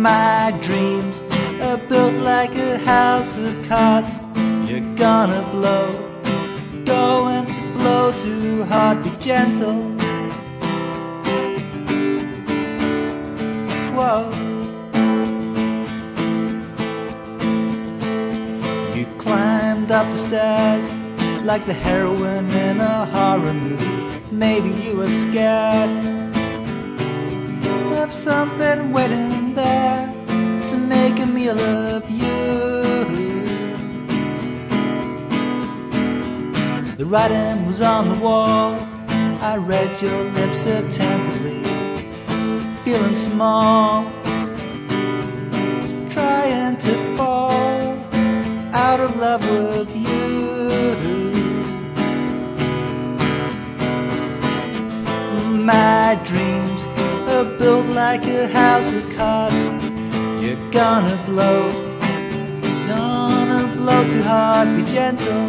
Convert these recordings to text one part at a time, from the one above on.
My dreams are built like a house of cards. You're gonna blow, going to blow too hard. Be gentle. Whoa. You climbed up the stairs like the heroine in a horror movie. Maybe you were scared of something waiting there to make a meal of you. The writing was on the wall. I read your lips attentively, feeling small, trying to fall out of love with you. My dreams are built like a house of cards. You're gonna blow too hard. Be gentle,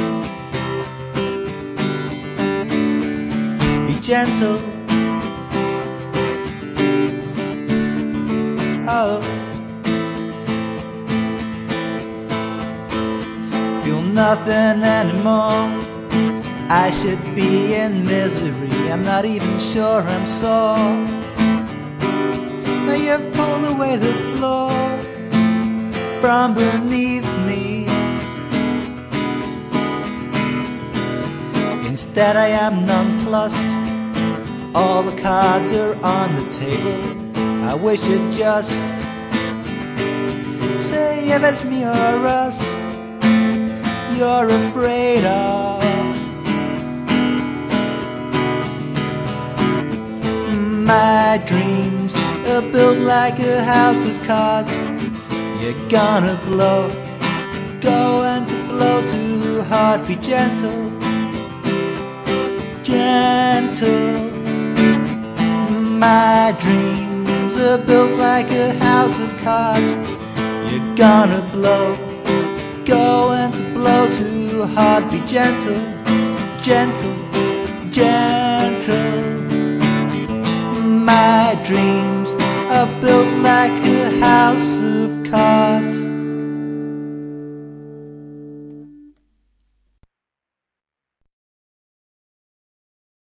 be gentle. Oh, feel nothing anymore. I should be in misery. I'm not even sure I'm sore. Now you've pulled away the floor from beneath me. Instead I am nonplussed. All the cards are on the table. I wish you'd just say if it's me or us you're afraid of. My dreams are built like a house of cards. You're gonna blow, going to blow too hard. Be gentle, gentle. My dreams are built like a house of cards. You're gonna blow, going to blow too hard. Be gentle, gentle, gentle. My dreams are built like a house of cards.